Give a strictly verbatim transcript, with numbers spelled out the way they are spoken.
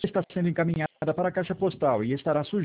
está sendo encaminhada para a caixa postal e estará sujeita